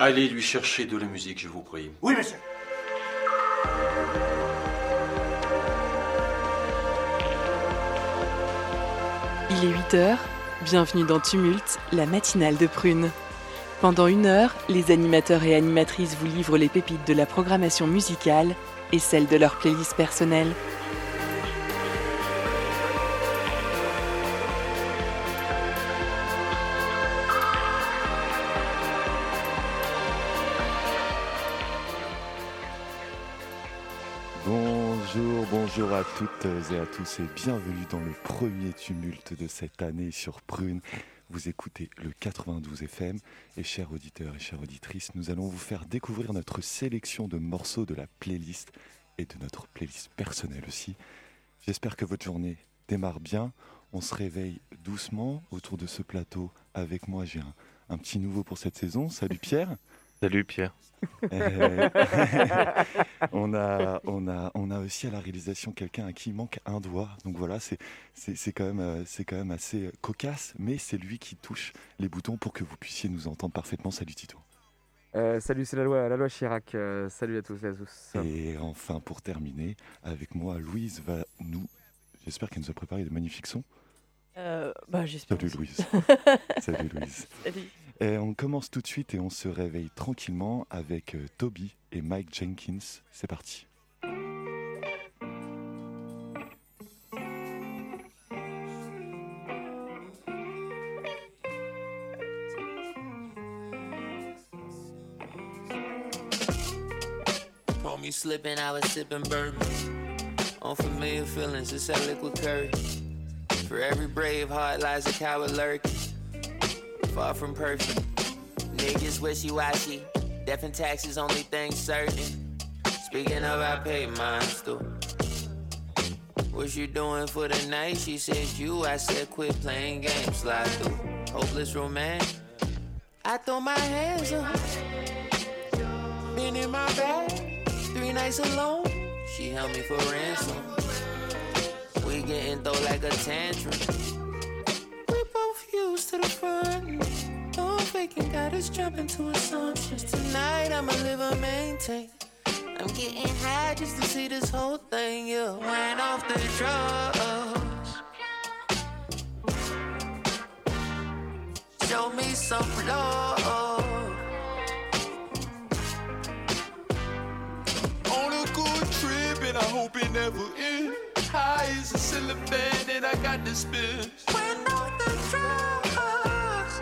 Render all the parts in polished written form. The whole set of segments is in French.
Allez lui chercher de la musique, je vous prie. Oui, monsieur. Il est 8h, bienvenue dans Tumulte, la matinale de Prune. Pendant 1 heure, les animateurs et animatrices vous livrent les pépites de la programmation musicale et celles de leur playlist personnelle. Bonjour à toutes et à tous et bienvenue dans le premier tumulte de cette année sur Prune. Vous écoutez le 92 FM et chers auditeurs et chères auditrices, nous allons vous faire découvrir notre sélection de morceaux de la playlist et de notre playlist personnelle aussi. J'espère que votre journée démarre bien. On se réveille doucement autour de ce plateau. Avec moi, j'ai un petit nouveau pour cette saison. Salut Pierre. Salut Pierre. On a aussi à la réalisation quelqu'un à qui il manque un doigt. Donc voilà, c'est quand même assez cocasse, mais c'est lui qui touche les boutons pour que vous puissiez nous entendre parfaitement. Salut Tito. Salut, c'est la loi Chirac. Salut à tous et à tous. Et enfin, pour terminer, avec moi, Louise va j'espère qu'elle nous a préparé de magnifiques sons. J'espère. Salut Louise. Salut Louise. Salut. Et on commence tout de suite et on se réveille tranquillement avec Toby et Mike Jenkins. C'est parti. Caught me slipping, I was sipping bourbon. Unfamiliar feelings, it's that liquid courage. For every brave heart lies a coward lurking. Far from perfect, niggas wishy-washy. Death and taxes, only thing certain. Speaking of, I paid mine too. What you doing for the night? She said you, I said quit playing games, slide through. Hopeless romance, I throw my hands up. Been in my bag, 3 nights alone. She held me for ransom. We getting though like a tantrum. We both used to the front. No faking, got us jumping to assumptions. Tonight I'ma live or maintain. I'm getting high just to see this whole thing. Yeah, went off the drugs. Show me some love. On a good trip and I hope it never ends. High as a ceiling fan and I got the spin. Went off the drugs.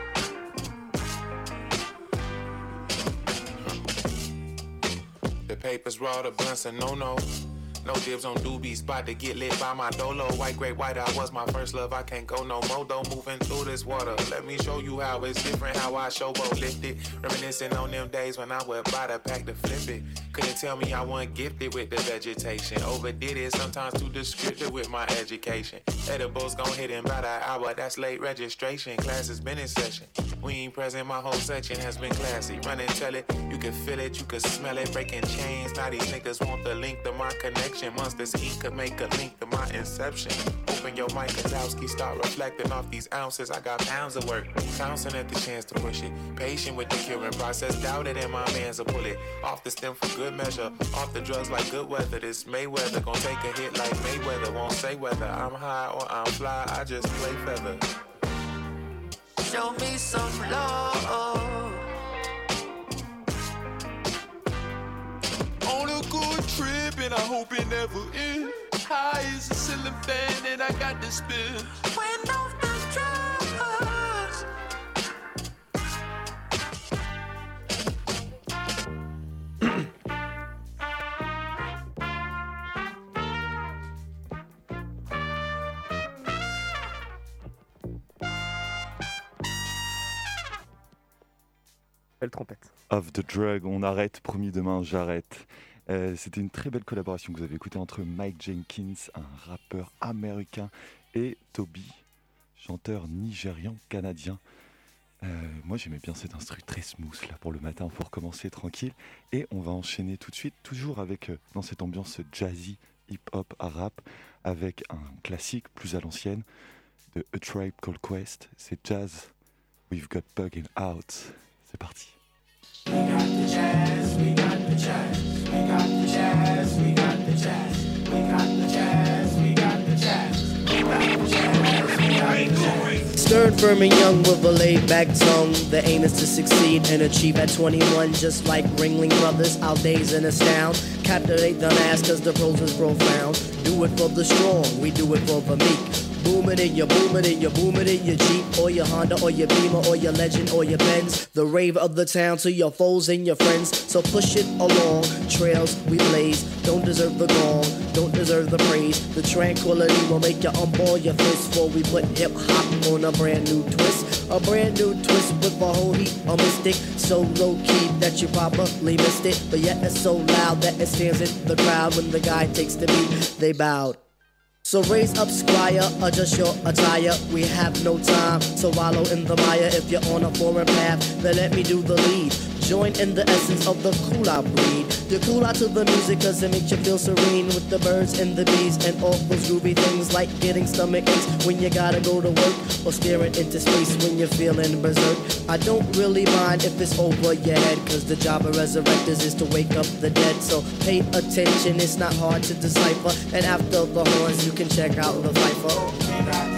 The papers raw, the blunts and no. No dibs on doobies, about to get lit by my dolo. White, great white, I was my first love, I can't go no more though. Moving through this water, let me show you how it's different, how I showboat lifted. Reminiscing on them days when I would buy the pack to flip it. Couldn't tell me I wasn't gifted with the vegetation. Overdid it, sometimes too descriptive with my education. Edibles gon' hit in about an hour, that's late registration. Class has been in session. We ain't present, my whole section has been classy. Run and tell it, you can feel it, you can smell it. Breaking chains, now these niggas want the link to my connection. Monsters ink could make a link to my inception. Open your mic, Kozlowski, start reflecting off these ounces. I got pounds of work, bouncing at the chance to push it. Patient with the curing process, doubted in my man's a pull it. Off the stem for good measure, off the drugs like good weather. This Mayweather gon' take a hit like Mayweather. Won't say whether I'm high or I'm fly, I just play feather. Show me some love. On a good trip and I hope it never ends. High as a ceiling fan and I got the spin. Went off the drugs. Belle trompette. Of the Drug, on arrête, promis demain j'arrête. C'était une très belle collaboration que vous avez écoutée entre Mike Jenkins, un rappeur américain, et Toby, chanteur nigérian-canadien. Moi j'aimais bien cet instru très smooth là pour le matin pour commencer tranquille. Et on va enchaîner tout de suite, toujours avec dans cette ambiance jazzy, hip-hop, rap, avec un classique plus à l'ancienne de A Tribe Called Quest. C'est Jazz, We've Got Bugging Out. C'est parti. We got the jazz, we got the jazz. We got the jazz, we got the jazz. We got the jazz, we got the jazz. We got the jazz, we got the jazz. Stern, firm, and young with a laid-back tongue. The aim is to succeed and achieve at 21. Just like Ringling Brothers, our days in astound. Captivate the mass cause the prose is profound. Do it for the strong, we do it for the meek. Boom it in your Jeep, or your Honda, or your Beamer, or your Legend, or your Benz. The rave of the town to your foes and your friends. So push it along, trails we blaze. Don't deserve the gong, don't deserve the praise. The tranquility will make you unball your fist. Before we put hip-hop on a brand new twist. A brand new twist with a whole heap of mystic. So low-key that you probably missed it. But yet it's so loud that it stands in the crowd. When the guy takes the beat, they bowed. So raise up, squire, adjust your attire. We have no time to wallow in the mire. If you're on a foreign path, then let me do the lead. Join in the essence of the cool out breed. You cool out to the music cause it makes you feel serene. With the birds and the bees and all those groovy things. Like getting stomach aches when you gotta go to work. Or staring into space when you're feeling berserk. I don't really mind if it's over your head. Cause the job of resurrectors is to wake up the dead. So pay attention, it's not hard to decipher. And after the horns you can check out the Viper.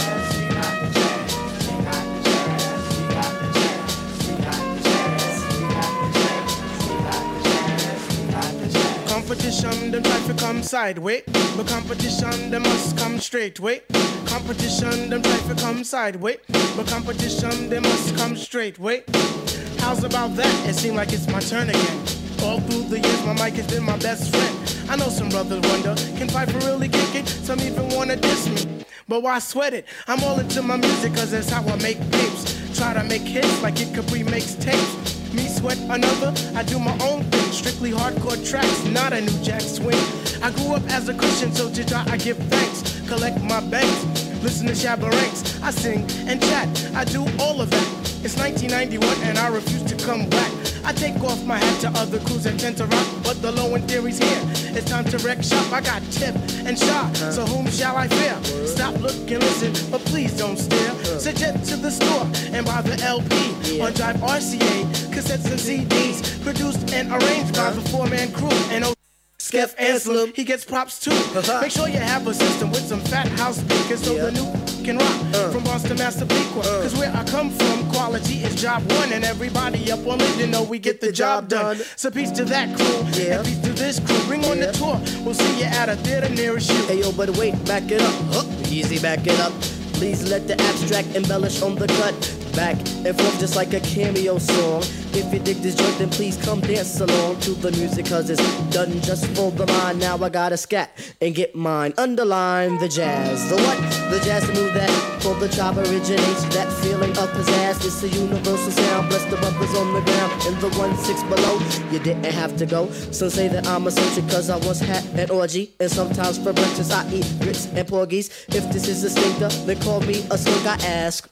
Competition, them try to come sideways, but competition, them must come straight way. Competition, them try to come sideways, but competition, they must come straight way. How's about that? It seems like it's my turn again. All through the years, my mic has been my best friend. I know some brothers wonder, can Piper really kick it? Some even wanna diss me, but why sweat it? I'm all into my music, cause that's how I make tapes. Try to make hits like Kid Capri makes tapes. Me sweat another, I do my own thing. Strictly hardcore tracks, not a new jack swing. I grew up as a Christian, so to God I give thanks. Collect my banks, listen to Shabba Ranks. I sing and chat, I do all of that. It's 1991 and I refuse to come back. I take off my hat to other crews that tend to rock, but the low end theory's here. It's time to wreck shop. I got tip and shot, so whom shall I fear? Stop, look, and listen, but please don't stare. Suggest to the store and buy the LP on Drive RCA, cassettes and CDs, produced and arranged by the four-man crew. And Skeff Anselm, he gets props too. Make sure you have a system with some fat house speakers so the new can rock from Boston, Massapequa. Cause where I come from, quality is job one, and everybody up on it, you know we get the job done. So peace to that crew, and peace to this crew. Bring on the tour, we'll see you at a theater nearest you. Hey yo, but wait, back it up. Easy, back it up. Please let the abstract embellish on the cut. Back and forth just like a cameo song. If you dig this joint, then please come dance along to the music, cause it's done just for the mind. Now I gotta scat and get mine. Underline the jazz. The what? The jazz to move that for the chop originates. That feeling of pizzazz. It's a universal sound. Bless the brothers on the ground in the 1-6 below. You didn't have to go. Some say that I'm eccentric cause I once had an orgy. And sometimes for breakfast I eat grits and porgies. If this is a stinker, then call me a slug, I ask.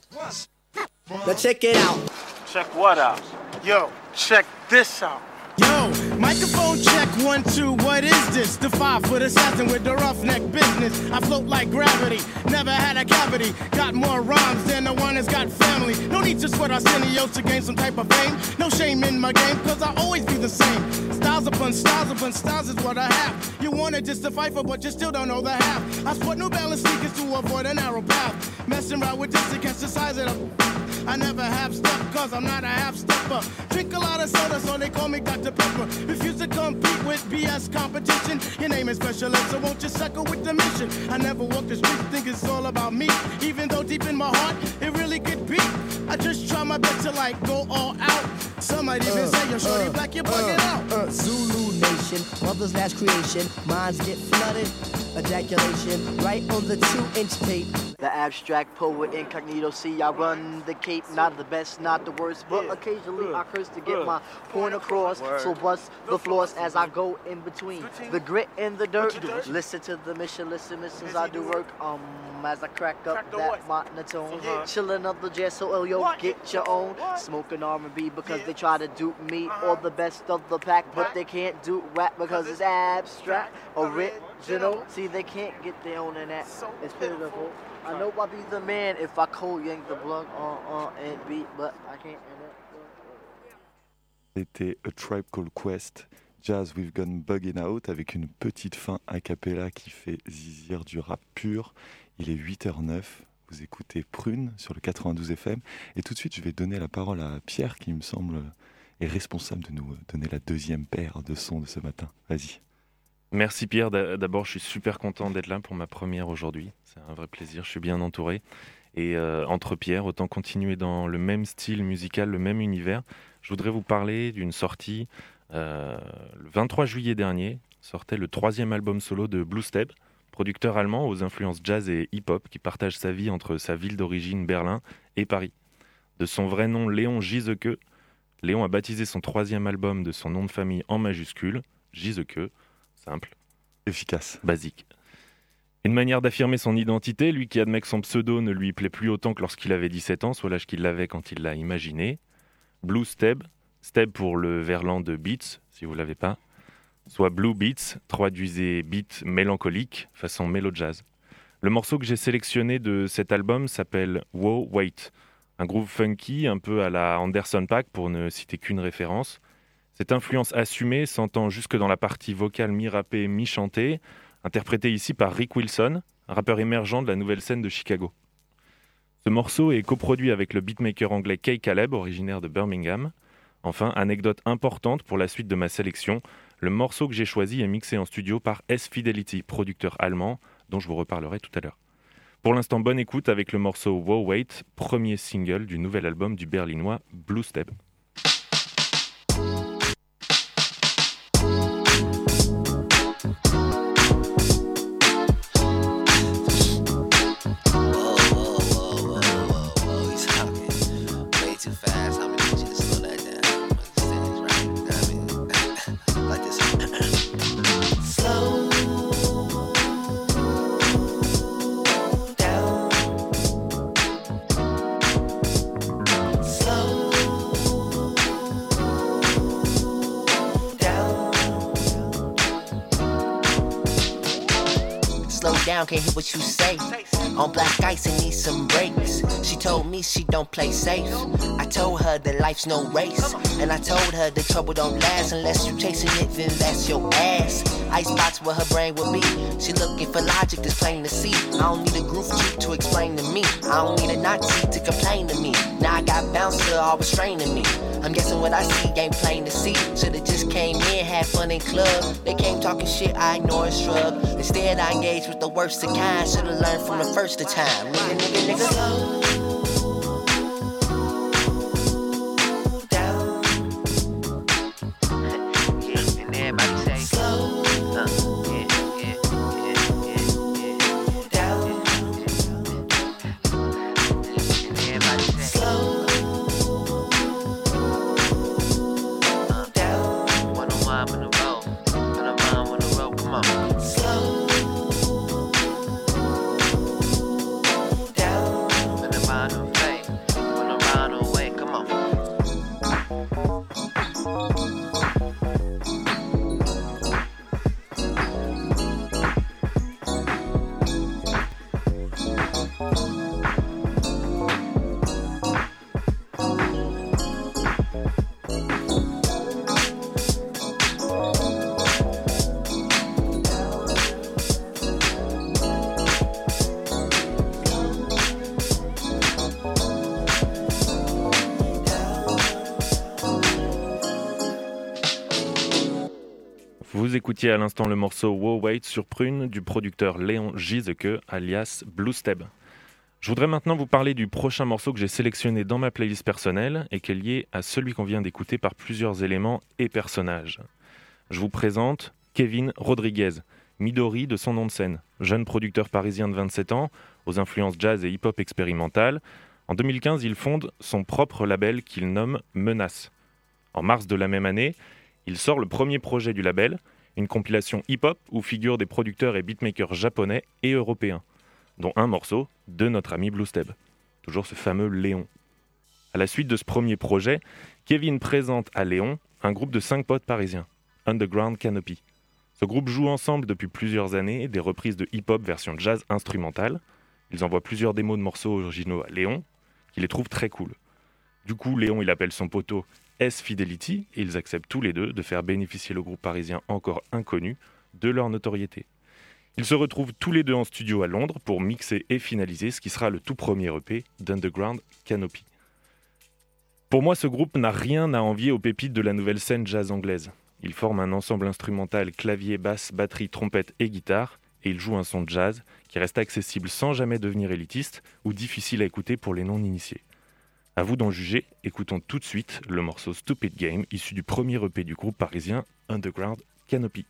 Now check it out. Check what out? Yo, check this out. Yo, microphone check 1, 2, what is this? The 5-foot assassin with the roughneck business. I float like gravity, never had a cavity. Got more rhymes than the one that's got family. No need to sweat Arsenio's to gain some type of fame. No shame in my game, cause I always be the same. Styles upon styles is what I have. You wanted just to fight for, but you still don't know the half. I sport New Balance sneakers to avoid a narrow path. Messing around with this against the size of the... I never have step cause I'm not a half stepper. Drink a lot of soda so they call me Dr. Pepper. Refuse to compete with BS competition. Your name is Special Ed, so won't you suckle with the mission? I never walk the street, think it's all about me. Even though deep in my heart, it really could be. I just try my best to like go all out. Some might even say you're shorty black, you're bugging out. Zulu Nation, mother's last creation. Minds get flooded, ejaculation, right on the 2-inch tape. The abstract poet incognito, see I run the cape. Not the best, not the worst, but occasionally I curse to get my point across. So bust the floors as I go in between the grit and the dirt. Listen to the mission, listen as I do work. As I crack up that monotone, chillin' up the jazz, so yo, get your own. Smoking R&B because they try to dupe me or the best of the pack, but they can't do rap because it's abstract, original. See, they can't get their own in that. It's pitiful. I know I'll be the man if I cold yank the plug and beat, but I can't end it. C'était A Tribe Called Quest, Jazz We've Gone Bugging Out, avec une petite fin a cappella qui fait zizir du rap pur. Il est 8h09, vous écoutez Prune sur le 92 FM. Et tout de suite, je vais donner la parole à Pierre, qui me semble est responsable de nous donner la deuxième paire de sons de ce matin. Vas-y. Merci Pierre. D'abord, je suis super content d'être là pour ma première aujourd'hui. C'est un vrai plaisir, je suis bien entouré. Et entre Pierre, autant continuer dans le même style musical, le même univers. Je voudrais vous parler d'une sortie. Le 23 juillet dernier, sortait le 3e album solo de Blue Step, producteur allemand aux influences jazz et hip-hop qui partage sa vie entre sa ville d'origine Berlin et Paris. De son vrai nom Léon Giesecke, Léon a baptisé son 3e album de son nom de famille en majuscule, Giesecke, simple, efficace, basique. Une manière d'affirmer son identité, lui qui admet que son pseudo ne lui plaît plus autant que lorsqu'il avait 17 ans, soit l'âge qu'il avait quand il l'a imaginé. Blue Step, Step pour le verlan de beats, si vous ne l'avez pas, soit Blue Beats, traduisez beat mélancolique, façon mélo jazz. Le morceau que j'ai sélectionné de cet album s'appelle Whoa Wait, un groove funky un peu à la Anderson .Paak pour ne citer qu'une référence. Cette influence assumée s'entend jusque dans la partie vocale mi-rappée, mi-chantée, interprétée ici par Rick Wilson, un rappeur émergent de la nouvelle scène de Chicago. Ce morceau est coproduit avec le beatmaker anglais Kay Caleb, originaire de Birmingham. Enfin, anecdote importante pour la suite de ma sélection, le morceau que j'ai choisi est mixé en studio par S-Fidelity, producteur allemand, dont je vous reparlerai tout à l'heure. Pour l'instant, bonne écoute avec le morceau Whoa Wait, premier single du nouvel album du berlinois Blue Step. Down, can't hear what you say. On black ice and need some brakes. She told me she don't play safe. I told her that life's no race. And I told her the trouble don't last unless you chasing it, then that's your ass. Ice spots where her brain would be. She looking for logic that's plain to see. I don't need a groove chick to explain to me. I don't need a Nazi to complain to me. Now I got bouncer always straining me. I'm guessing what I see ain't plain to see. Should've just came in, had fun in club. They came talking shit, I ignore and shrug. Instead I engaged with the worst of kind. Should've learned from the first of time. Nigga, nigga, nigga. Slow down. Yeah, and everybody say slow. Yeah, yeah, yeah, yeah, yeah. Down. And everybody say slow. Vous écoutiez à l'instant le morceau Whoa Wait sur Prune du producteur Léon Giesecke, alias Blue Step. Je voudrais maintenant vous parler du prochain morceau que j'ai sélectionné dans ma playlist personnelle et qui est lié à celui qu'on vient d'écouter par plusieurs éléments et personnages. Je vous présente Kevin Rodriguez, Midori de son nom de scène, jeune producteur parisien de 27 ans, aux influences jazz et hip-hop expérimentales. En 2015, il fonde son propre label qu'il nomme Menace. En mars de la même année, il sort le premier projet du label, une compilation hip-hop où figurent des producteurs et beatmakers japonais et européens, dont un morceau de notre ami Blue Step, toujours ce fameux Léon. À la suite de ce premier projet, Kevin présente à Léon un groupe de 5 potes parisiens, Underground Canopy. Ce groupe joue ensemble depuis plusieurs années des reprises de hip-hop version jazz instrumentale. Ils envoient plusieurs démos de morceaux originaux à Léon, qui les trouve très cool. Du coup, Léon il appelle son poteau S-Fidelity et ils acceptent tous les deux de faire bénéficier le groupe parisien encore inconnu de leur notoriété. Ils se retrouvent tous les deux en studio à Londres pour mixer et finaliser ce qui sera le tout premier EP d'Underground Canopy. Pour moi, ce groupe n'a rien à envier aux pépites de la nouvelle scène jazz anglaise. Ils forment un ensemble instrumental clavier, basse, batterie, trompette et guitare, et ils jouent un son de jazz qui reste accessible sans jamais devenir élitiste ou difficile à écouter pour les non-initiés. À vous d'en juger, écoutons tout de suite le morceau Stupid Game, issu du premier EP du groupe parisien Underground Canopy.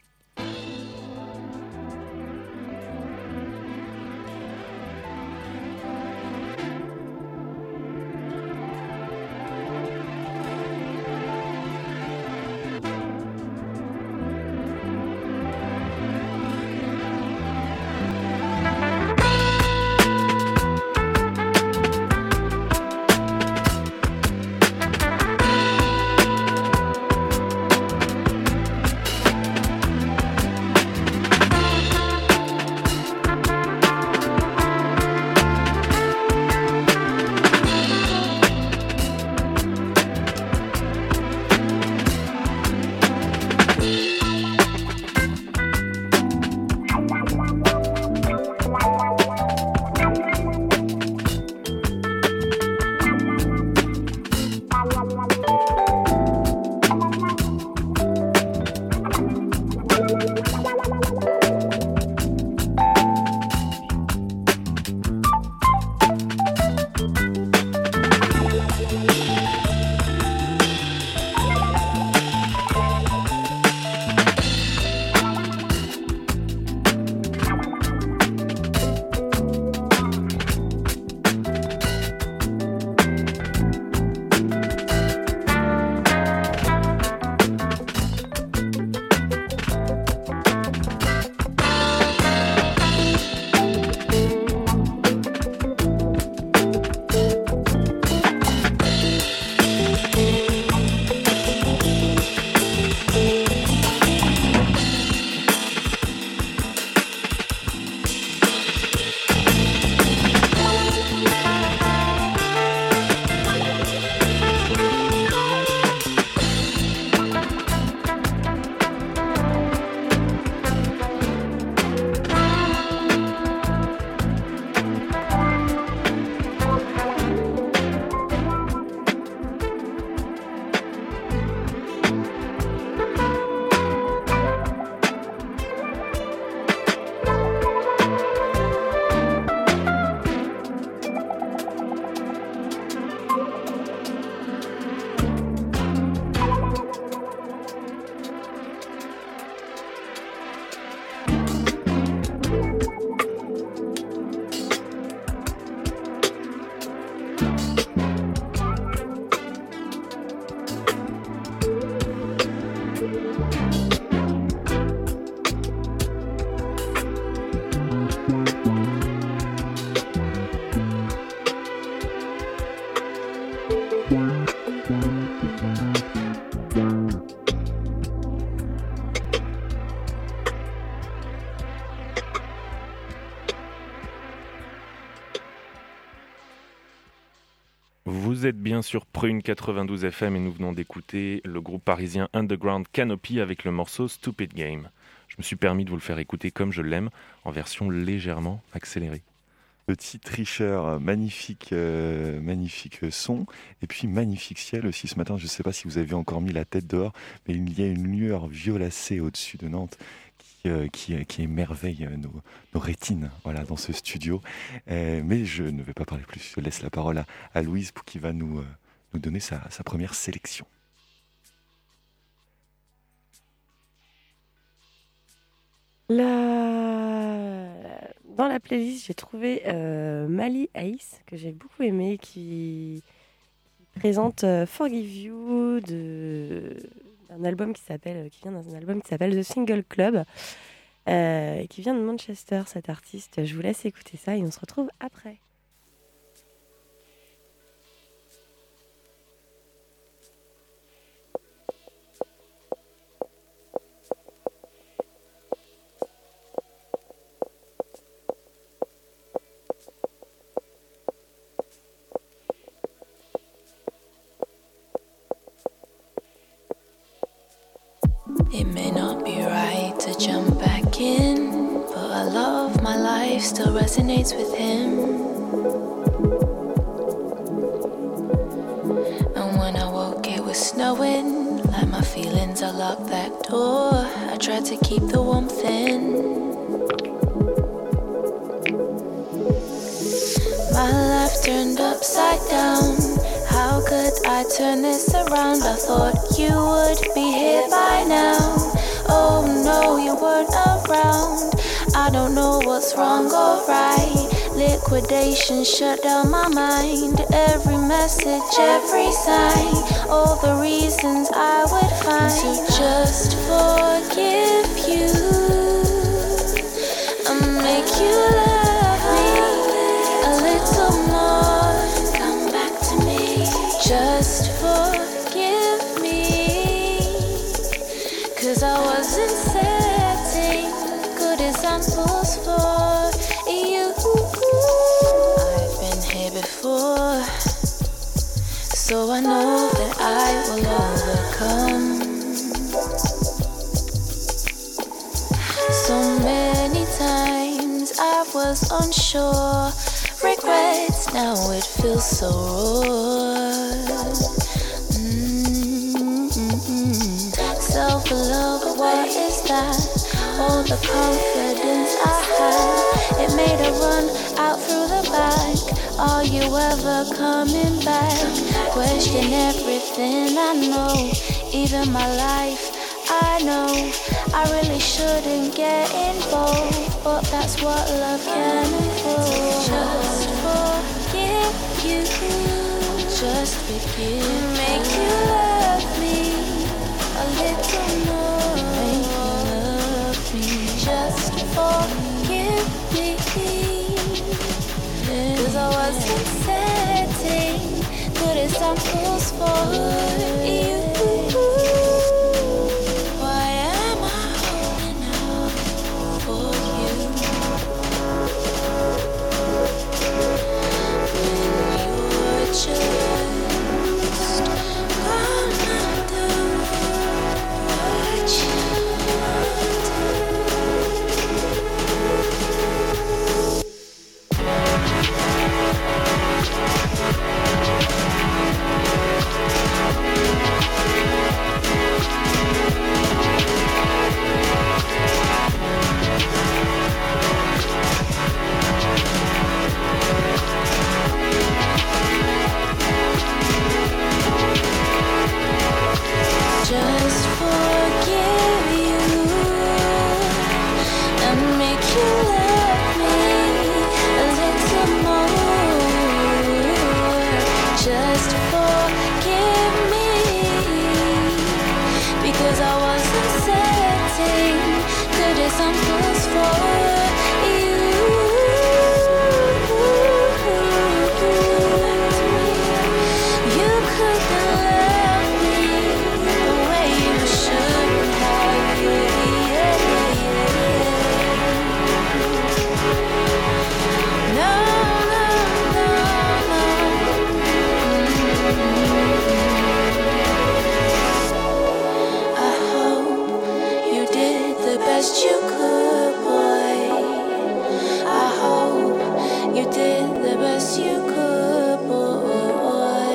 Vous êtes bien sur Prune 92 FM et nous venons d'écouter le groupe parisien Underground Canopy avec le morceau Stupid Game. Je me suis permis de vous le faire écouter comme je l'aime, en version légèrement accélérée. Petit tricheur, magnifique son, et puis magnifique ciel aussi ce matin. Je ne sais pas si vous avez encore mis la tête dehors, mais il y a une lueur violacée au-dessus de Nantes qui émerveille nos rétines, voilà, dans ce studio. Mais je ne vais pas parler plus, je laisse la parole à Louise pour qui va nous donner sa première sélection. Dans la playlist, j'ai trouvé Mali Ace, que j'ai beaucoup aimé, qui présente Forgive You qui vient d'un album qui s'appelle The Single Club, qui vient de Manchester, cet artiste. Je vous laisse écouter ça et on se retrouve après. It may not be right to jump back in, but a lot of my life still resonates with him. And when I woke it was snowing, like my feelings I locked that door. I tried to keep the warmth in. My life turned upside down. How could I turn this around? I thought you would be here by now. Oh no, you weren't around. I don't know what's wrong or right. Liquidation shut down my mind. Every message, every sign, all the reasons I would find to just forgive you and make you love me a little more. Come back to me. Just forgive me, 'cause I wasn't setting good examples for you. I've been here before, so I know that I will overcome. So many times I was unsure, regrets, now it feels so raw. Self-love, what is that? All the confidence I had, it made a run out through the back. Are you ever coming back? Question everything I know, even my life. I know I really shouldn't get involved, but that's what love can involve. Just forgive you, just forgive, make you love me a little more. Make you love me, just forgive me, 'cause I wasn't setting good examples for you. Why am I holding out for you when you're just gonna do what you just forgive you and make you love me a little more. Just forgive me, because I wasn't setting good examples for you. You could love me the way you should have, No, no, no, no. I hope you did the best you could, boy. I hope you did the best you could, boy.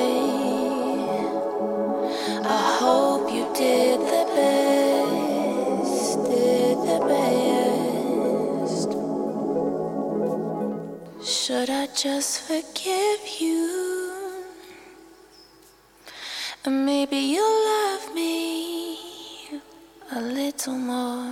I hope you did the best, did the best. Should I just forgive you? And maybe you'll love me a little more.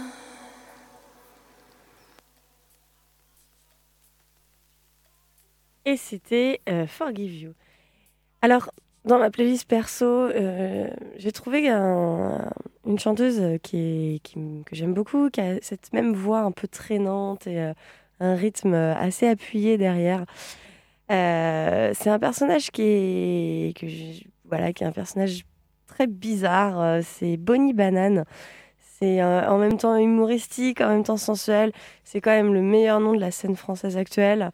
Et c'était Forgive You. Alors, dans ma playlist perso, j'ai trouvé une chanteuse que j'aime beaucoup, qui a cette même voix un peu traînante et un rythme assez appuyé derrière. C'est un personnage qui est un personnage très bizarre. C'est Bonnie Banane. C'est en même temps humoristique, en même temps sensuel. C'est quand même le meilleur nom de la scène française actuelle.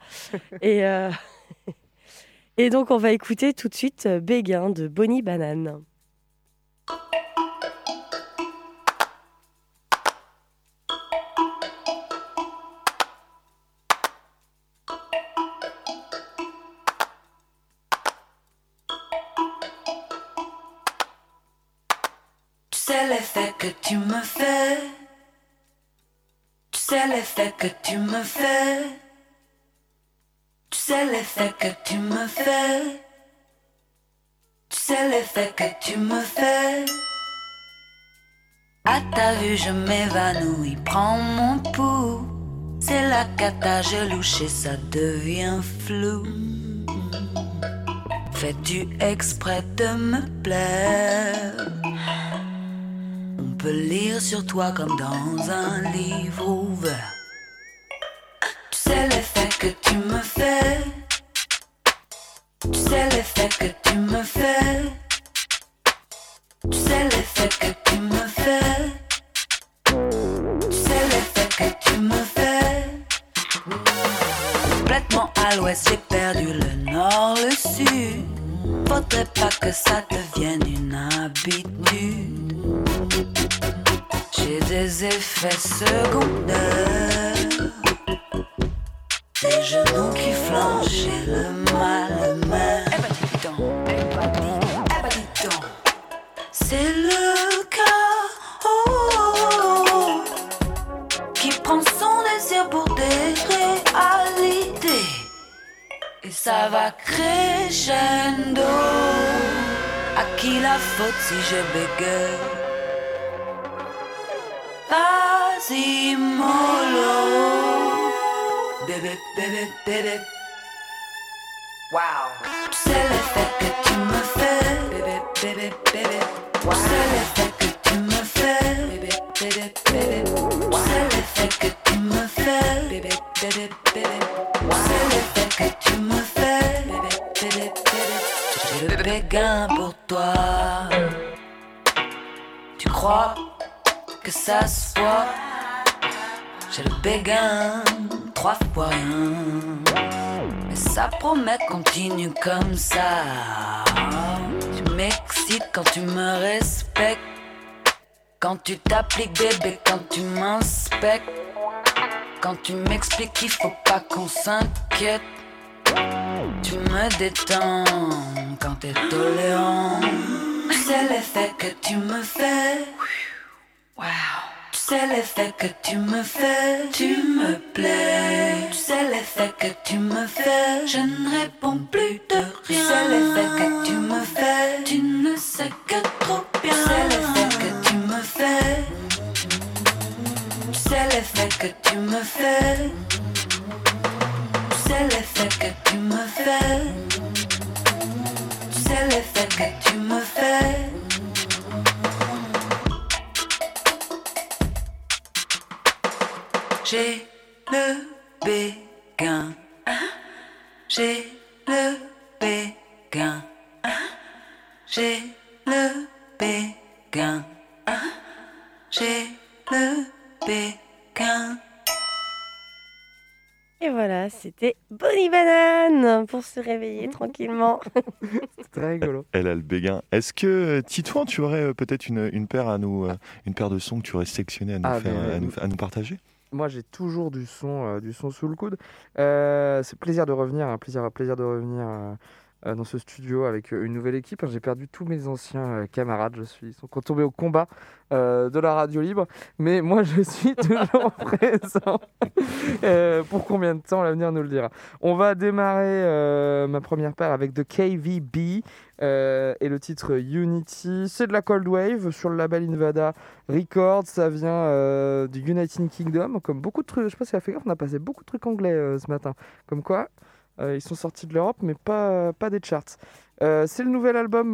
Et donc, on va écouter tout de suite Béguin de Bonnie Banane. sais l'effet que tu me fais. Tu sais l'effet que tu me fais. Tu sais l'effet que tu me fais. Tu sais l'effet que tu me fais. À ta vue je m'évanouis, prends mon pouls. C'est la cata, je louche et ça devient flou. Fais-tu exprès de me plaire? On peut lire sur toi comme dans un livre ouvert. Tu sais l'effet que tu me fais. Tu sais l'effet que tu me fais. Tu sais l'effet que tu me fais. Tu sais l'effet que tu me fais. Complètement à l'ouest, j'ai perdu le nord, le sud. Faudrait pas que ça devienne une habitude. J'ai des effets secondaires. Les genoux qui flanchent et le mal même. Eh ben dis donc, eh ben dis donc. C'est le cas qui prend son désir pour des réalités. Et ça va crescendo. À qui la faute si je bégaye? Vas-y mollo. Bébé, bébé, bébé. Wow. Tu sais l'effet que tu me fais. Bébé, bébé, bébé. Wow. Tu sais l'effet que tu me fais. Bébé, bébé, bébé. Wow. Tu sais l'effet que tu me fais. Bébé, bébé, bébé. Wow. Tu sais l'effet que tu me fais. Bébé, bébé, bébé. J'ai le béguin pour toi. Tu crois que ça se voit? J'ai le béguin, 3 fois rien. Mais ça promet, continue comme ça. Tu m'excites quand tu me respectes. Quand tu t'appliques bébé, quand tu m'inspectes. Quand tu m'expliques qu'il faut pas qu'on s'inquiète. Tu me détends quand t'es tolérant. C'est l'effet que tu me fais. Wow. Tu sais l'effet que tu me fais, tu me plais. Tu sais l'effet que tu me fais, je ne réponds plus de rien. Tu sais l'effet que tu me fais, tu ne sais que trop bien. Tu sais l'effet que tu me fais. Tu sais l'effet que tu me fais. Tu sais l'effet que tu me fais. Tu sais l'effet que tu me fais. J'ai le béguin. J'ai le béguin. J'ai le béguin. J'ai le béguin. Et voilà, c'était Bonnie Banane pour se réveiller tranquillement. C'est très rigolo. Elle a le béguin. Est-ce que, Titouan, tu aurais peut-être une paire à nous, une paire de sons que tu aurais sélectionné à nous partager? Moi, j'ai toujours du son sous le coude. C'est plaisir de revenir, plaisir de revenir dans ce studio avec une nouvelle équipe. J'ai perdu tous mes anciens camarades. Ils sont tombés au combat de la radio libre. Mais moi, je suis toujours présent. Pour combien de temps, l'avenir nous le dira. On va démarrer ma première paire avec The KVB et le titre Unity. C'est de la Cold Wave sur le label Invada Records. Ça vient du United Kingdom. Comme beaucoup de trucs, je sais pas si ça fait gaffe, on a passé beaucoup de trucs anglais ce matin. Comme quoi, ils sont sortis de l'Europe, mais pas des charts. C'est le nouvel album.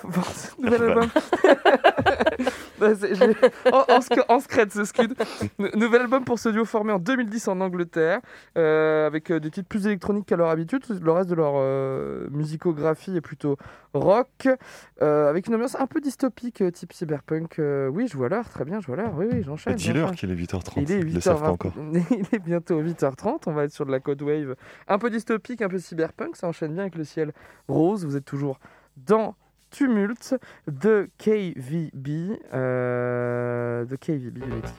En scred ce scud. Nouvel album pour ce duo formé en 2010 en Angleterre, avec des titres plus électroniques qu'à leur habitude. Le reste de leur musicographie est plutôt rock, avec une ambiance un peu dystopique, type cyberpunk. Oui, je vois l'heure, très bien, je vois l'heure. Oui, j'enchaîne. Dis-leur qu'il est 8h30. Il est 8h20. Il est bientôt 8h30. On va être sur de la Code Wave, un peu dystopique, un peu cyberpunk. Ça enchaîne bien avec le ciel rose. Vous êtes toujours dans Tumulte de KVB, Unity.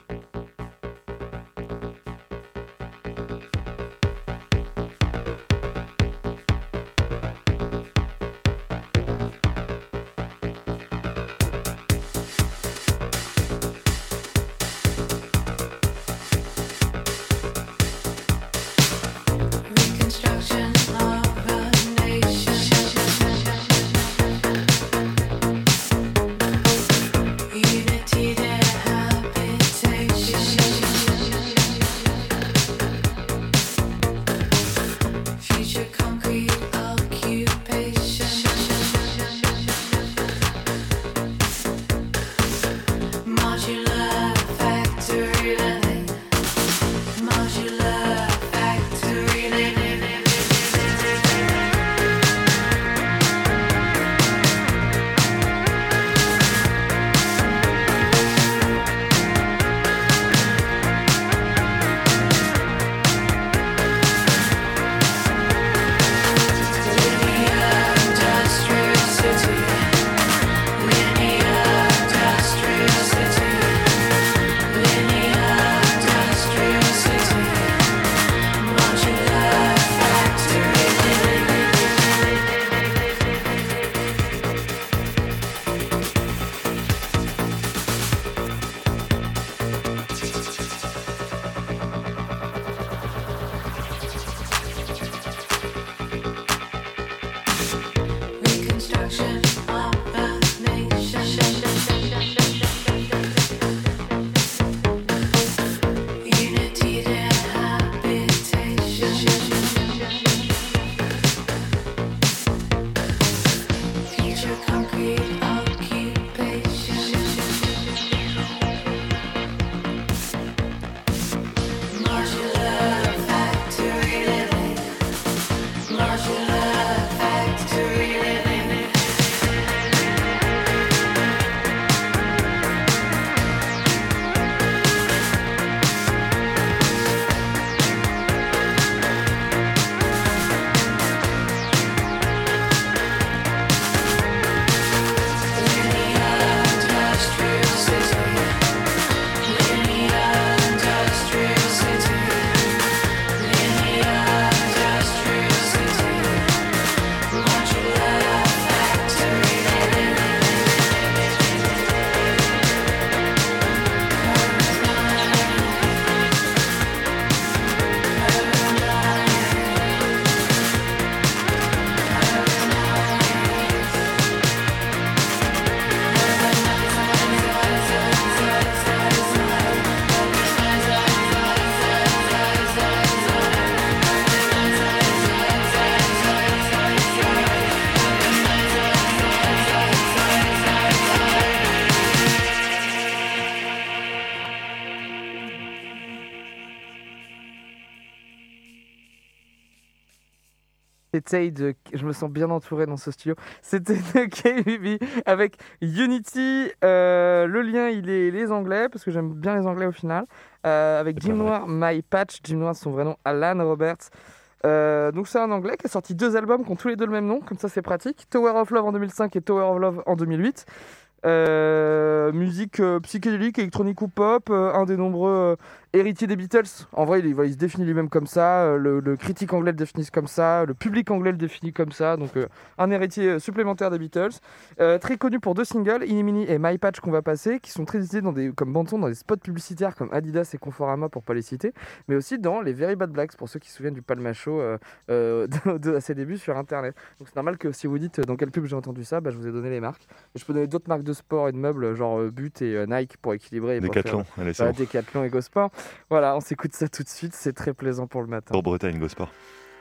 Je me sens bien entouré dans ce studio. C'était de KBB avec Unity. Le lien, il est les Anglais, parce que j'aime bien les Anglais au final. Avec Jim Noir, My Patch. Jim Noir, son vrai nom, Alan Roberts. Donc c'est un Anglais qui a sorti 2 albums qui ont tous les deux le même nom, comme ça c'est pratique. Tower of Love en 2005 et Tower of Love en 2008. Musique psychédélique, électronique ou pop, un des nombreux héritiers des Beatles. En vrai, il se définit lui-même comme ça, le critique anglais le définit comme ça, le public anglais le définit comme ça, donc un héritier supplémentaire des Beatles. Très connu pour 2 singles, Inimini et My Patch qu'on va passer, qui sont très utilisés comme bande-son dans des spots publicitaires comme Adidas et Conforama pour pas les citer, mais aussi dans les Very Bad Blacks pour ceux qui se souviennent du Palma Show à ses débuts sur internet. Donc c'est normal que si vous dites dans quelle pub j'ai entendu ça, je vous ai donné les marques. Et je peux donner d'autres marques de sport et de meubles genre But et Nike pour équilibrer. Décathlon, allez, c'est bon. Décathlon et Go Sport. Voilà, on s'écoute ça tout de suite, c'est très plaisant pour le matin. Pour Bretagne, Go Sport.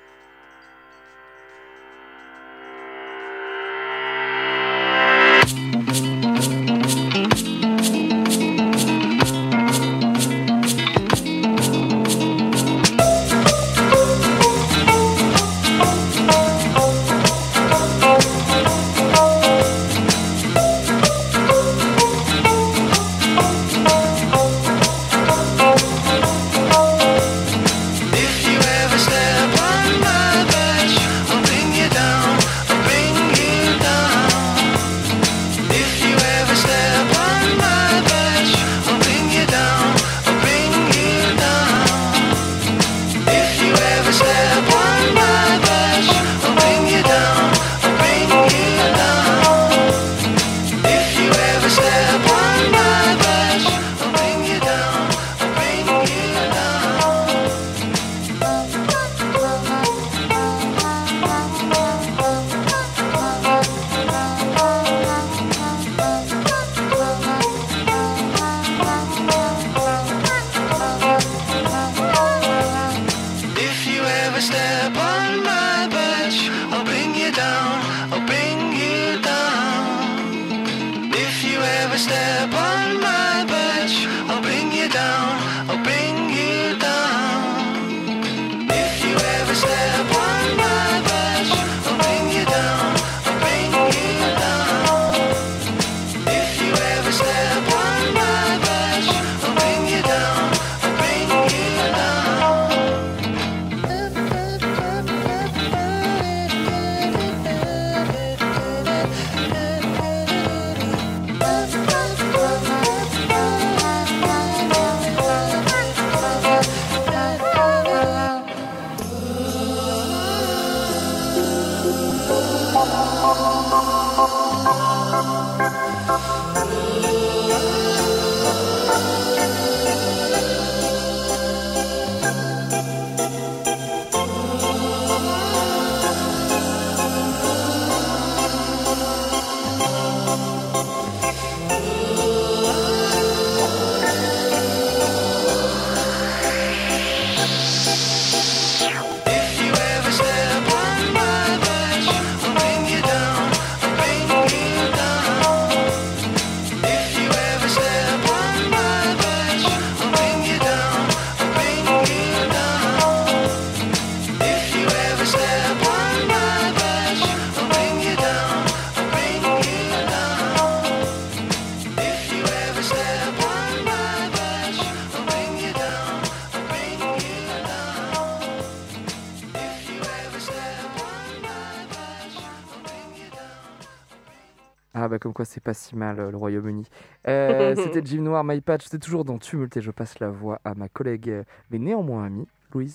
Ah bah comme quoi c'est pas si mal le Royaume-Uni. C'était Jim Noir, My Patch, c'était toujours dans Tumulte et je passe la voix à ma collègue mais néanmoins amie, Louise. Je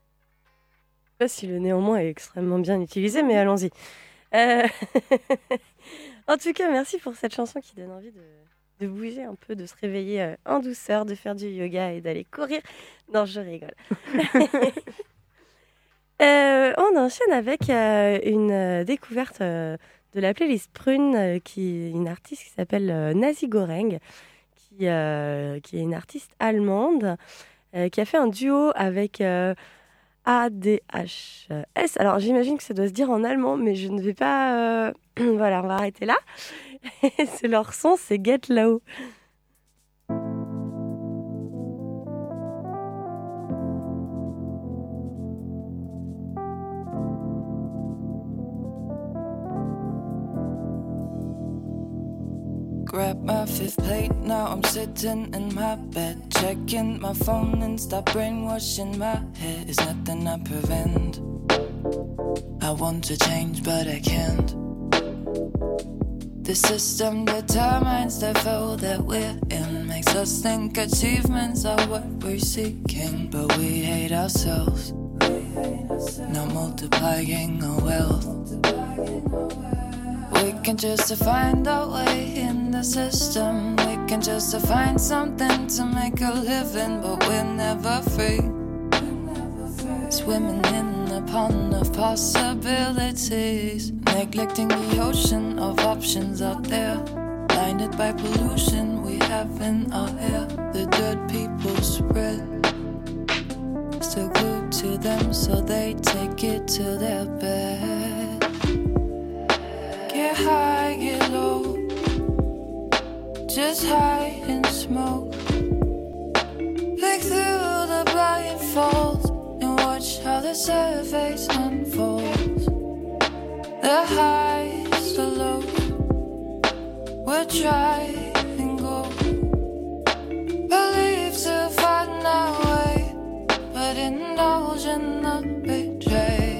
sais pas si le néanmoins est extrêmement bien utilisé, mais allons-y. En tout cas, merci pour cette chanson qui donne envie de bouger un peu, de se réveiller en douceur, de faire du yoga et d'aller courir. Non, je rigole. On enchaîne avec une découverte de la playlist Prune, qui est une artiste qui s'appelle Nazi Goreng, qui est une artiste allemande qui a fait un duo avec ADHS. Alors j'imagine que ça doit se dire en allemand, mais je ne vais pas... Voilà, on va arrêter là. C'est leur son, c'est Get Low. grab my fifth plate. Now I'm sitting in my bed, checking my phone and stop brainwashing my head. There's nothing I prevent. I want to change, but I can't. The system determines the foe that we're in, makes us think achievements are what we're seeking, but we hate ourselves. Not multiplying our wealth. We can just find our way in the system. We can just find something to make a living, but we're never free. Swimming in a pond of possibilities, neglecting the ocean of options out there. Blinded by pollution we have in our air. The dirt people spread, still glued to them, so they take it to their bed. Get high, get low, just hide and smoke. Flick through the blindfolds and watch how the surface unfolds. The highs, the lows, we'll try and go. Believe to find our way, but indulge in the betray.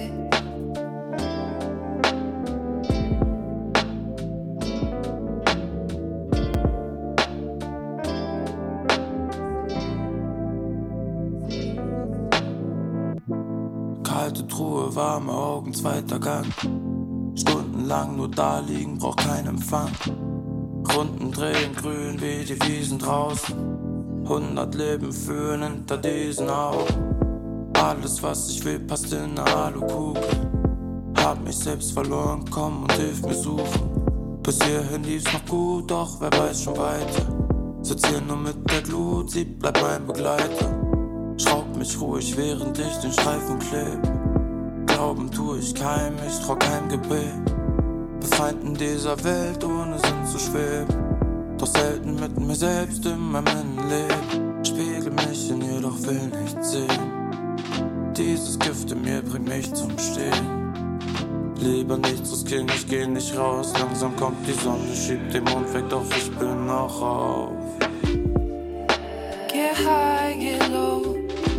Kalte Truhe, warme Augen, zweiter Gang. Stundenlang nur da liegen, braucht kein Empfang. Runden drehen, grün wie die Wiesen draußen. 100 Leben führen hinter diesen Augen. Alles, was ich will, passt in eine Alukugel. Hab mich selbst verloren, komm und hilf mir suchen. Bis hierhin lief's noch gut, doch wer weiß schon weiter. Sitz hier nur mit der Glut, sie bleibt mein Begleiter. Schraub mich ruhig, während ich den Streifen kleb. Glauben tue ich keinem, ich trau kein Gebet. Befeind in dieser Welt, ohne Sinn zu schweben. Doch selten mit mir selbst in meinem Innenleben. Spiegel mich in ihr, doch will nicht sehen. Dieses Gift in mir bringt mich zum Stehen. Lieber nichts riskieren, ich geh nicht raus. Langsam kommt die Sonne, schiebt den Mond weg, doch ich bin auch auf. Get high, get low,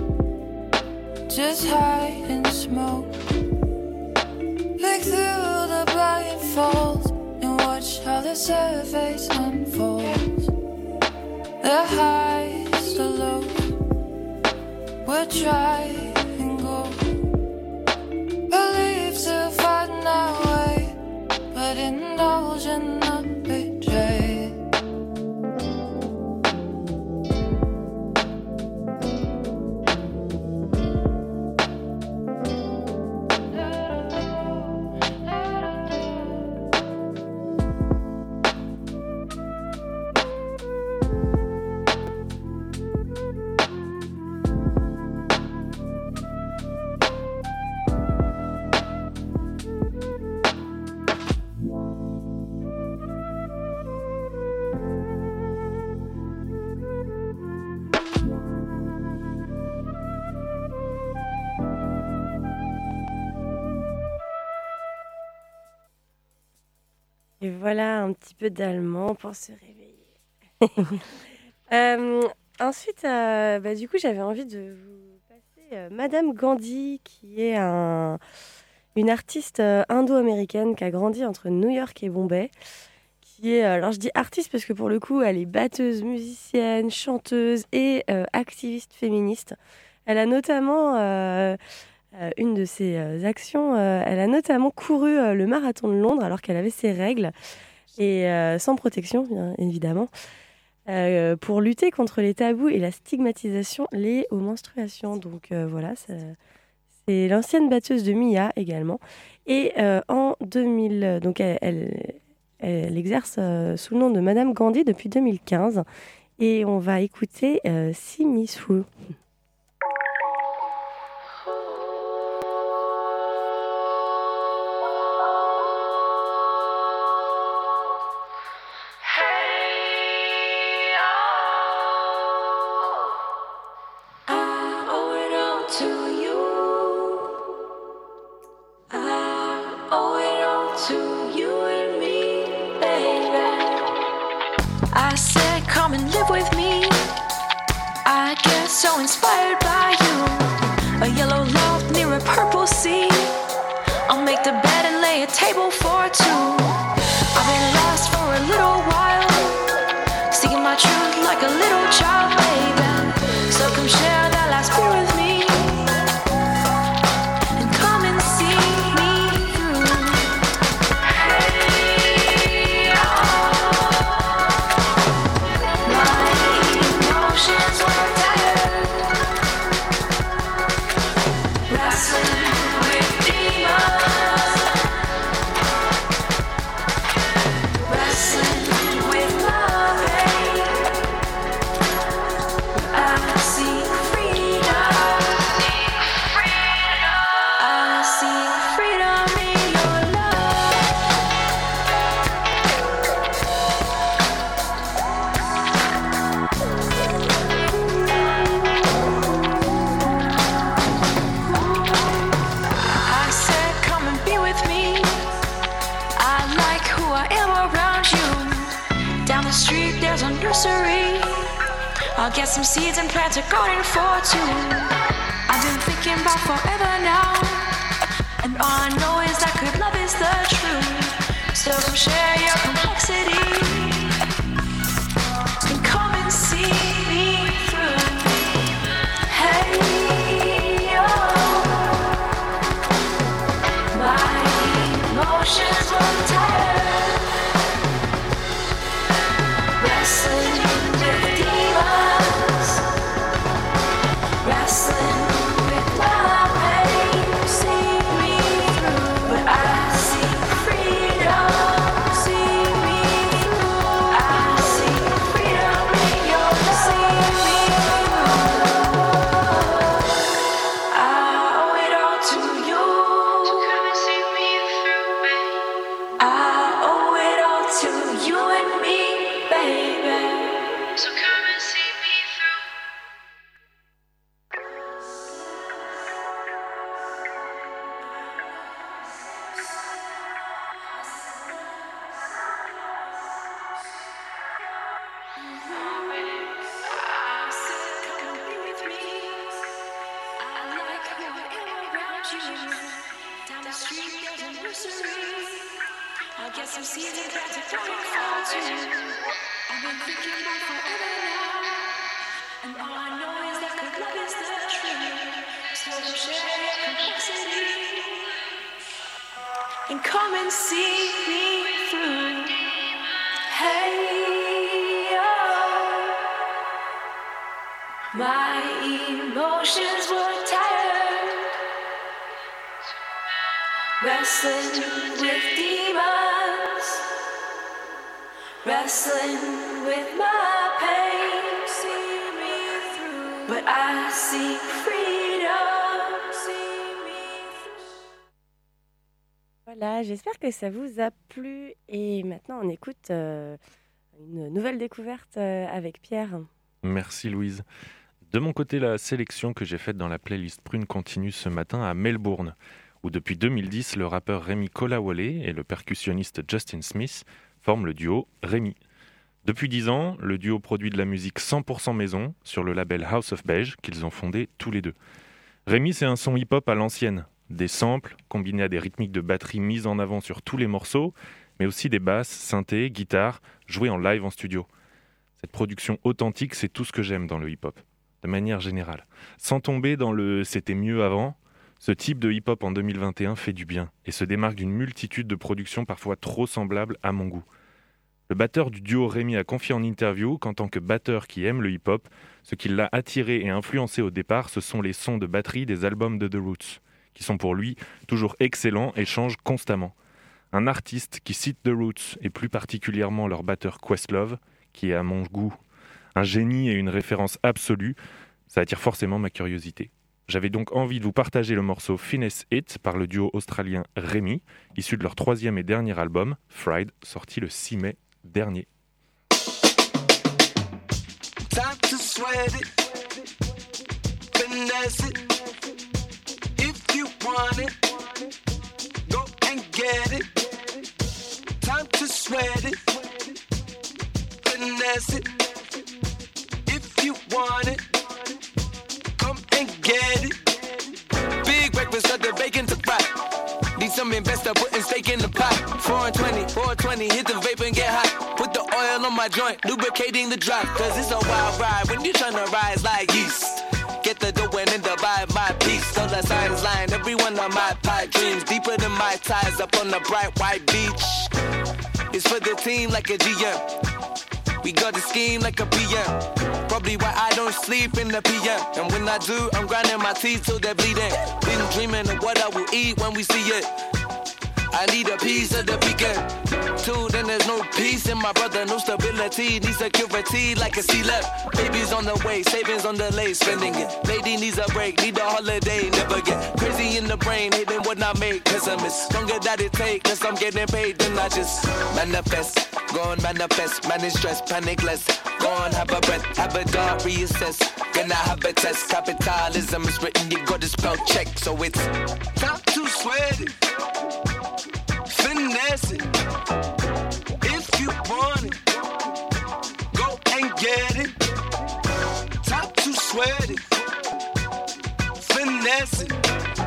just hide and smoke. Flick through the blindfolds and watch how the surface unfolds. The highs, the lows, we'll try and go. Believe to find our way, but indulge in the betray. Et voilà un petit peu d'allemand pour se réveiller. Ensuite, du coup, j'avais envie de vous passer Madame Gandhi, qui est une artiste indo-américaine qui a grandi entre New York et Bombay. Qui est, alors je dis artiste parce que pour le coup, elle est batteuse, musicienne, chanteuse et activiste féministe. Elle a notamment... une de ses actions, elle a notamment couru le marathon de Londres alors qu'elle avait ses règles et sans protection, bien évidemment, pour lutter contre les tabous et la stigmatisation liée aux menstruations. Donc voilà, c'est l'ancienne batteuse de Mia également. Et en 2000, donc elle exerce sous le nom de Madame Gandhi depuis 2015. Et on va écouter See Me Through. To you and me, baby. inspired by you. A yellow loft near a purple sea. I'll make the bed and lay a table for two. I've been lost for a little while, seeking my truth like a little child, baby. So come share that last beer with me, and come and see me through. Hey, my emotions were tired, wrestling with demons, wrestling with my pain. I see freedom. I see freedom in your love. I said, come and be with me. I like who I am around you. Down the street, there's a nursery. I'll get some seeds and plant a garden for two. I've been thinking about forever now, and all I know is that good love is the truth. So come share your complexity, and come and see me through. Hey, my emotions were tired, wrestling with demons, wrestling with my pain. See me through, but I see freedom. See me through, I see freedom in your love. See me through, I owe it all to you. So come and see me through, babe. I owe it all to you and me, baby. So come and see me through. I said, come and be with me. I like who I am around you. Down the street, there's a nursery. I'll get some seeds and plant a garden for two. I've been thinking about forever now, and all I know is that good love is the truth. So come share your complexity, and come and see me through. Hey, my emotions were tired, wrestling with demons, wrestling with my pain. See me through, but I see freedom. See me through. Voilà, j'espère que ça vous a plu. Et maintenant, on écoute une nouvelle découverte avec Pierre. Merci Louise. De mon côté, la sélection que j'ai faite dans la playlist Prune continue ce matin à Melbourne, où depuis 2010, le rappeur Remy Kolawole et le percussionniste Justin Smith forment le duo Remy. Depuis 10 ans, le duo produit de la musique 100% maison sur le label House of Beige qu'ils ont fondé tous les deux. Remy, c'est un son hip-hop à l'ancienne, des samples combinés à des rythmiques de batterie mises en avant sur tous les morceaux, mais aussi des basses, synthés, guitares, jouées en live en studio. Cette production authentique, c'est tout ce que j'aime dans le hip-hop, de manière générale. Sans tomber dans le « c'était mieux avant », ce type de hip-hop en 2021 fait du bien et se démarque d'une multitude de productions parfois trop semblables à mon goût. Le batteur du duo Remy a confié en interview qu'en tant que batteur qui aime le hip-hop, ce qui l'a attiré et influencé au départ, ce sont les sons de batterie des albums de The Roots, qui sont pour lui toujours excellents et changent constamment. Un artiste qui cite The Roots, et plus particulièrement leur batteur Questlove, qui est à mon goût un génie et une référence absolue, ça attire forcément ma curiosité. J'avais donc envie de vous partager le morceau Finesse It par le duo australien Remy, issu de leur 3e et dernier album, Fried, sorti le 6 mai dernier. Time to sweat it, finesse it. If you want it, go and get it. Time to sweat it, finesse it. If you want it, got the bacon to fry. Need some investor putting steak in the pot. 420, hit the vape and get hot. Put the oil on my joint, lubricating the drop. Cause it's a wild ride when you tryna rise like yeast. Get the dough and then divide my piece. All the signs line, every one of my pipe dreams. Deeper than my ties up on the bright white beach. It's for the team like a GM. We got the scheme like a PM. Probably why I don't sleep in the PM. And when I do, I'm grinding my teeth till they're bleeding. Been dreaming of what I will eat when we see it. I need a piece of the pecan. Two, then there's no peace in my brother, no stability. Need security like a C-left. Baby's on the way, savings on the lay, spending it. Lady needs a break, need a holiday, never get crazy in the brain, hating what I make. Pessimist, longer that it take, cause I'm getting paid, then I just manifest. Go on manifest, manage stress, panic less. Go on, have a breath, have a dart, reassess. Gonna have a test, capitalism is written, you got to spell check. So it's time to sweat it. Finesse it. If you want it, go and get it. Time to sweat it. Finesse it.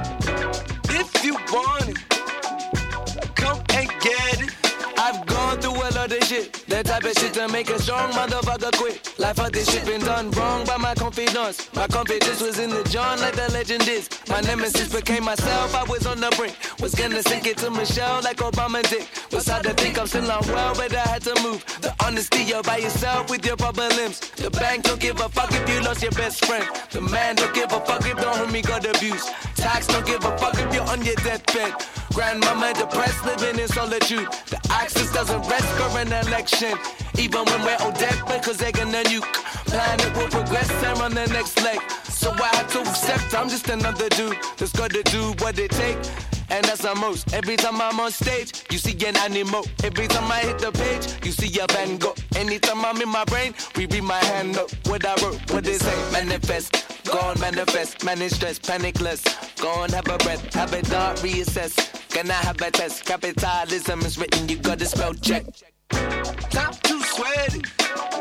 If you want it, come and get it. I've gone through a lot of shit. The type of shit to make a strong motherfucker quit. Life of this shit been done wrong by my confidence. My confidence was in the John like the legend is. My nemesis became myself, I was on the brink. Was gonna sink it to Michelle like Obama did. Was hard to think I'm still on well, but I had to move. The honesty, you're by yourself with your problems. The bank don't give a fuck if you lost your best friend. The man don't give a fuck if the homie got abused. Tax don't give a fuck if you're on your deathbed. Grandmama depressed, living in solitude. The access doesn't rest for an election. Even when we're all dead, because they're gonna nuke. Planet will progress and on the next leg. So I had to accept I'm just another dude that's gotta do what it takes. And that's the most. Every time I'm on stage, you see an animal. Every time I hit the page, you see a Van Gogh. Anytime I'm in my brain, read my hand up. What I wrote, what they say, manifest. Go on, manifest, manage stress, panic less. Go on, have a breath, have a thought, reassess. Gonna have a test, capitalism is written, you gotta spell check. Time to sweat it.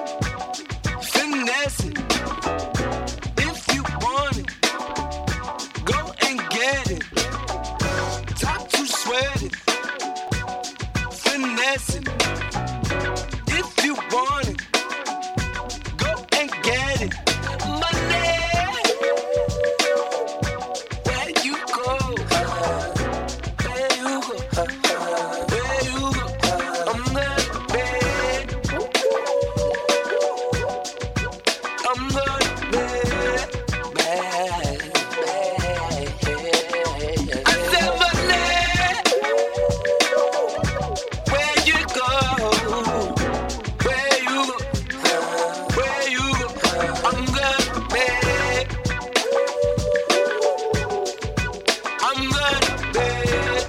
Finesse it. If you want it, go and get it. Time to sweat it. Finesse it. If you want it, go and get it. Money. Where you go? Where you go? Where you go? I'm gonna bed. I'm gonna bed. I said money. Where you go? Where you go? Where you go? I'm gonna bed. I'm gonna bed.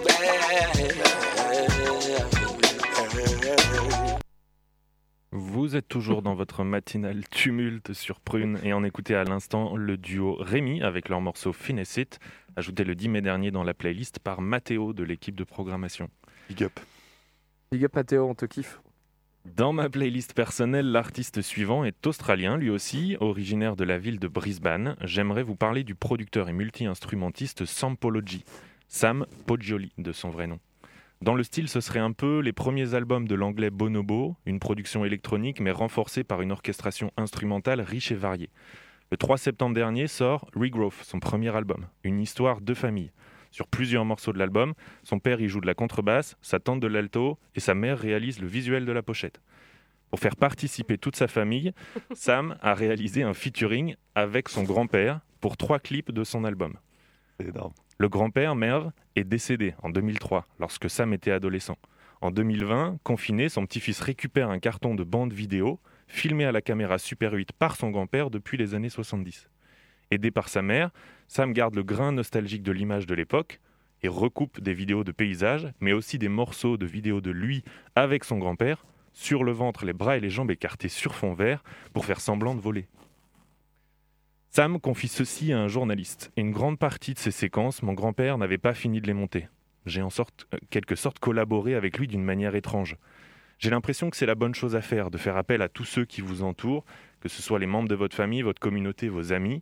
Vous êtes toujours dans votre matinale tumulte sur Prune et en écoutez à l'instant le duo Rémi avec leur morceau Finesse It, ajouté le 10 mai dernier dans la playlist par Mathéo de l'équipe de programmation. Big up. Big up Mathéo, on te kiffe. Dans ma playlist personnelle, l'artiste suivant est australien, lui aussi, originaire de la ville de Brisbane. J'aimerais vous parler du producteur et multi-instrumentiste Sampology, Sam Poggioli de son vrai nom. Dans le style, ce serait un peu les premiers albums de l'anglais Bonobo, une production électronique mais renforcée par une orchestration instrumentale riche et variée. Le 3 septembre dernier sort Regrowth, son premier album, une histoire de famille. Sur plusieurs morceaux de l'album, son père y joue de la contrebasse, sa tante de l'alto et sa mère réalise le visuel de la pochette. Pour faire participer toute sa famille, Sam a réalisé un featuring avec son grand-père pour 3 clips de son album. C'est énorme. Le grand-père, Merv, est décédé en 2003, lorsque Sam était adolescent. En 2020, confiné, son petit-fils récupère un carton de bande vidéo, filmé à la caméra Super 8 par son grand-père depuis les années 70. Aidé par sa mère, Sam garde le grain nostalgique de l'image de l'époque et recoupe des vidéos de paysages, mais aussi des morceaux de vidéos de lui avec son grand-père, sur le ventre, les bras et les jambes écartés sur fond vert, pour faire semblant de voler. Sam confie ceci à un journaliste. Et une grande partie de ces séquences, mon grand-père n'avait pas fini de les monter. J'ai en quelque sorte collaboré avec lui d'une manière étrange. J'ai l'impression que c'est la bonne chose à faire, de faire appel à tous ceux qui vous entourent, que ce soit les membres de votre famille, votre communauté, vos amis,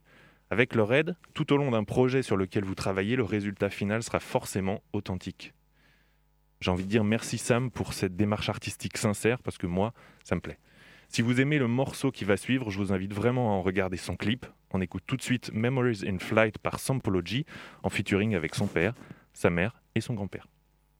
Avec leur aide, tout au long d'un projet sur lequel vous travaillez, le résultat final sera forcément authentique. J'ai envie de dire merci Sam pour cette démarche artistique sincère, parce que moi, ça me plaît. Si vous aimez le morceau qui va suivre, je vous invite vraiment à en regarder son clip. On écoute tout de suite Memories in Flight par Sampology, en featuring avec son père, sa mère et son grand-père.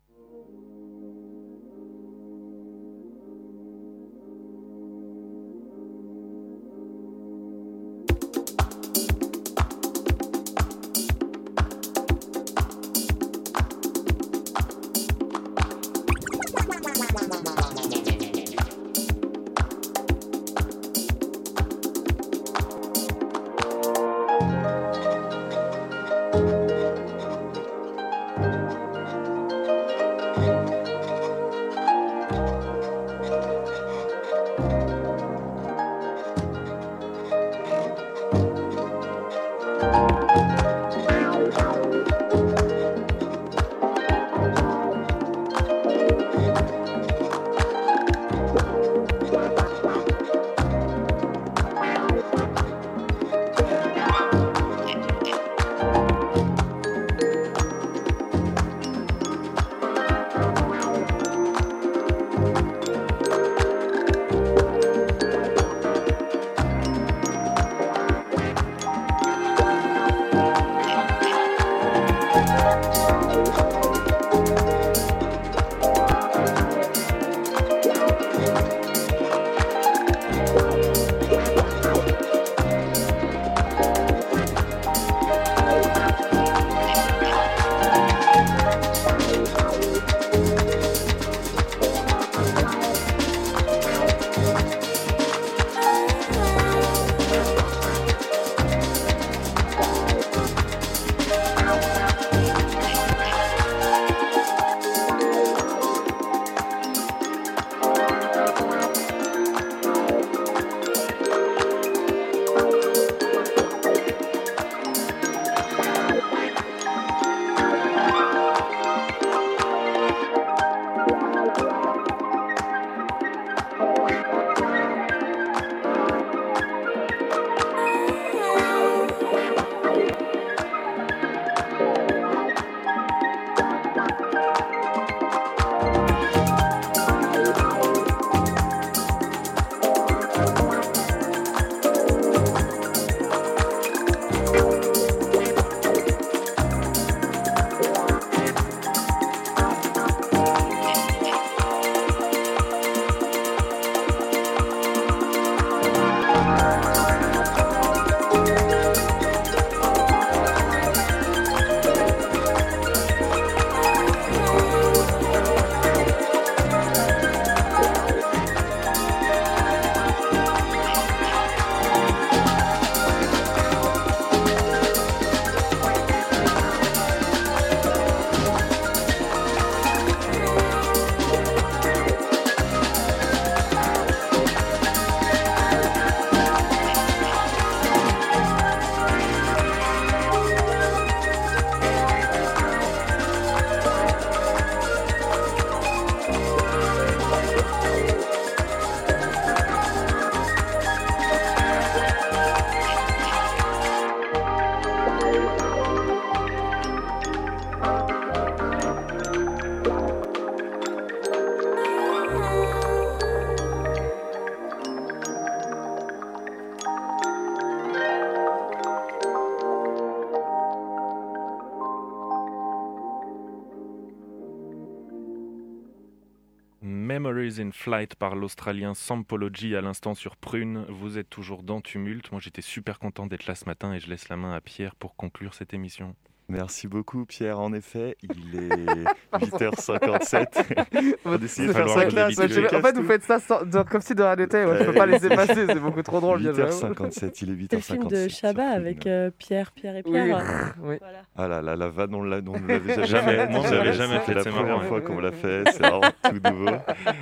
Memories in Flight par l'Australien Sampology à l'instant sur Prune. Vous êtes toujours dans Tumulte. Moi j'étais super content d'être là ce matin et je laisse la main à Pierre pour conclure cette émission. Merci beaucoup Pierre, en effet, il est 8h57. On va essayer de faire ça classe. En fait, vous faites ça comme si de rien n'était. Je ne peux pas les effacer, c'est beaucoup trop drôle. 8h57, il est 8h57. C'est le film de Chabat avec Pierre et Pierre. Oui. Voilà. Ah là là, la vanne, on ne l'avait jamais fait. Moi, on ne l'avait jamais fait. C'est la première fois qu'on l'a fait, c'est vraiment tout nouveau.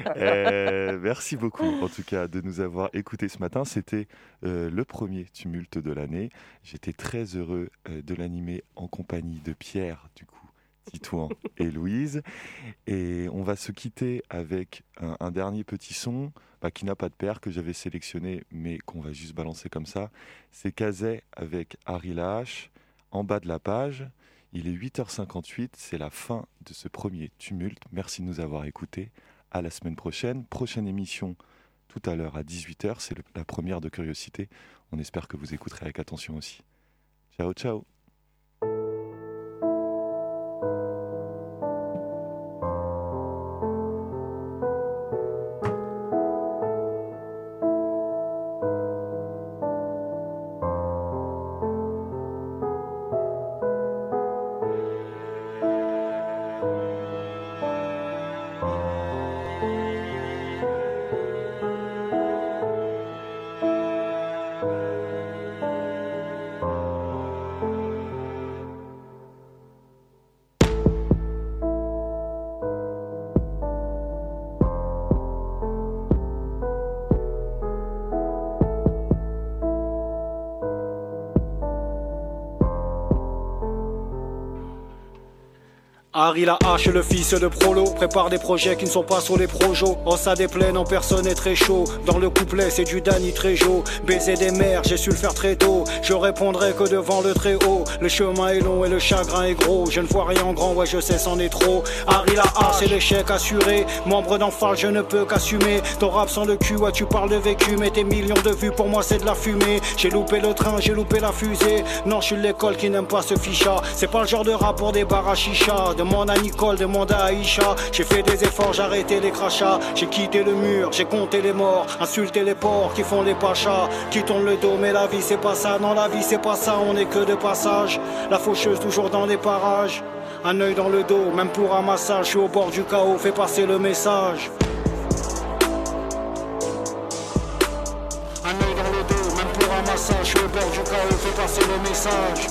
Merci beaucoup, en tout cas, de nous avoir écoutés ce matin. C'était le premier Tumulte de l'année. J'étais très heureux de l'animer en compagnie de Pierre, du coup, Titouan et Louise. Et on va se quitter avec un dernier petit son qui n'a pas de paire, que j'avais sélectionné, mais qu'on va juste balancer comme ça. C'est Kazay avec Harry Lahache, En bas de la page. Il est 8h58, c'est la fin de ce premier tumulte. Merci de nous avoir écoutés. À la semaine prochaine. Prochaine émission tout à l'heure à 18h, c'est la première de Curiosité. On espère que vous écouterez avec attention aussi. Ciao, ciao. Harry Lahache, le fils de Prolo, prépare des projets qui ne sont pas sur les projos. Oh, ça déplaine en personne est très chaud. Dans le couplet, c'est du Danny Trejo. Baiser des mers, j'ai su le faire très tôt. Je répondrai que devant le très haut. Le chemin est long et le chagrin est gros. Je ne vois rien en grand, ouais, je sais, c'en est trop. Harry Lahache, c'est l'échec assuré. Membre d'Enfal, je ne peux qu'assumer. Ton rap sans le cul, ouais, tu parles de vécu. Mais tes millions de vues, pour moi, c'est de la fumée. J'ai loupé le train, j'ai loupé la fusée. Non, je suis l'école qui n'aime pas ce ficha. C'est pas le genre de rap pour des bars à chicha. Demande à Nicole, demande à Aïcha. J'ai fait des efforts, j'ai arrêté les crachats. J'ai quitté le mur, j'ai compté les morts. Insulté les porcs qui font les pachas. Qui tournent le dos, mais la vie c'est pas ça. Non, la vie c'est pas ça, on est que de passage. La faucheuse toujours dans les parages. Un œil dans le dos, même pour un massage. Je suis au bord du chaos, fais passer le message. Un œil dans le dos, même pour un massage. Je suis au bord du chaos, fais passer le message.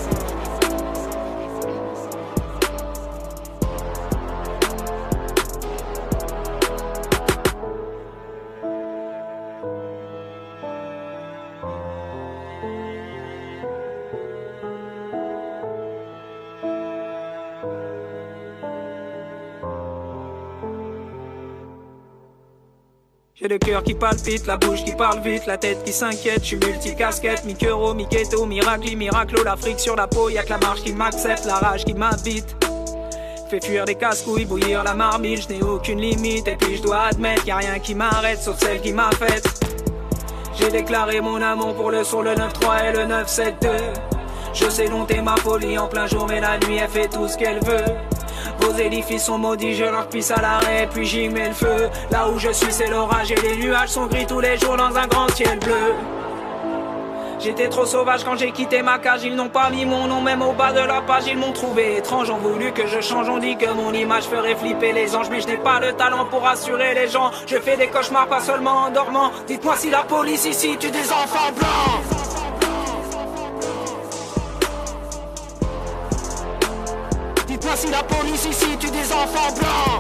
J'ai le cœur qui palpite, la bouche qui parle vite, la tête qui s'inquiète, je suis multicasquette, mi-keuro, mi-keto, miracli, miraclo, l'Afrique sur la peau, y'a que la marche qui m'accepte, la rage qui m'habite. Fait fuir des casse-couilles, bouillir la marmite, je n'ai aucune limite, et puis je dois admettre y'a rien qui m'arrête, sauf celle qui m'a faite. J'ai déclaré mon amour pour le son, le 9-3 et le 9-7-2. Je sais dompter ma folie en plein jour, mais la nuit elle fait tout ce qu'elle veut. Vos édifices sont maudits, je leur pisse à l'arrêt, puis j'y mets le feu. Là où je suis c'est l'orage et les nuages sont gris tous les jours dans un grand ciel bleu. J'étais trop sauvage quand j'ai quitté ma cage, ils n'ont pas mis mon nom même au bas de la page, ils m'ont trouvé étrange, ont voulu que je change, on dit que mon image ferait flipper les anges, mais je n'ai pas le talent pour rassurer les gens, je fais des cauchemars pas seulement en dormant, dites-moi si la police ici tue des enfants blancs. Dites-moi si la police ici tue des enfants blancs.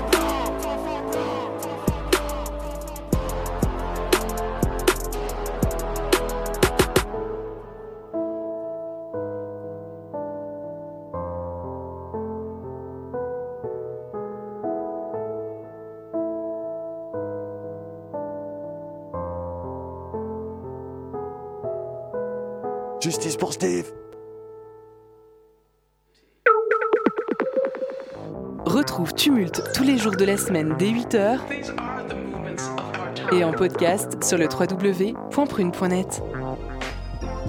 Justice pour Steve. Retrouve Tumulte tous les jours de la semaine dès 8h et en podcast sur le www.prune.net.